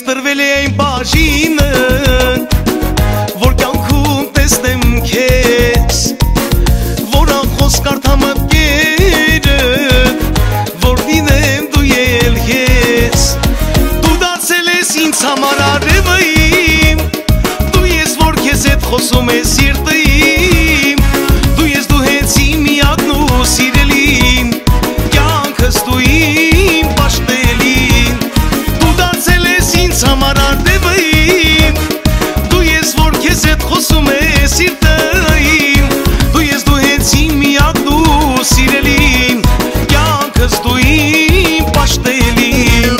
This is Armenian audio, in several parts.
տրվել է այն բաժինը, որ կյանքում տեսնեմ քեզ, որ անխոս կարդամ մտքերը, որ լինեմ դու էլ ես, դու դարձել ես ինձ համար արևը իմ, դու ես որ քեզ հետ խոսում ես սիրտը իմ, դու ես դու հենց իմ միակն ու սիրելին, կյանքս դու իմ պաշտելին, դու դարձել ես ինձ համար արևը իմ, դու ես որ քեզ հետ խոսում ես սիրտը իմ, դու ես դու հենց իմ միակն ու սիրելին, կյանքս դու իմ պաշտելին։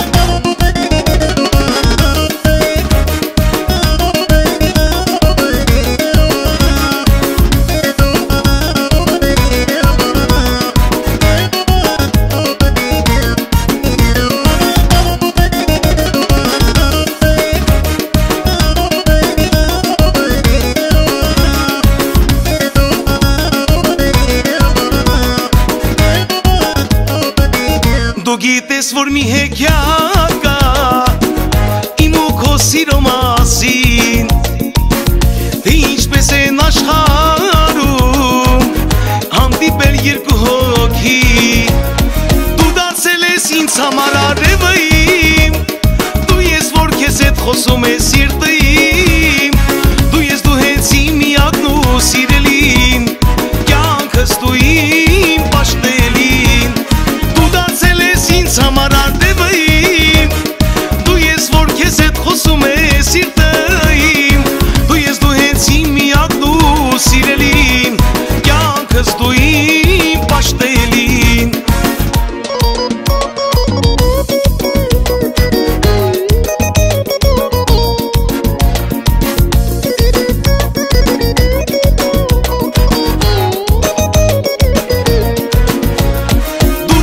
Դու գիտես որ մի հեքիաթ կա իմ ու քո սիրո մասին, թե ինչպես են աշխարհում հանդիպել երկու հոգի, դու դարձել ես ինձ համար արևը իմ, դու ես որ քեզ հետ խոսում ես սիրտը իմ, դու ես դու հենց իմ միակն ու սիրելին, կյանքս դու իմ պաշտելին, դու դարձել ես ինձ համար արևը իմ, դու ես որ քեզ հետ խոսում ես սիրտը իմ, դու ես դու հենց իմ միակն ու սիրելին, կյանքս դու իմ պաշտելին։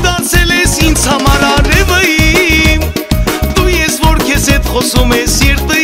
Համար արևը իմ, դու ես որ քեզ հետ խոսում ես սիրտը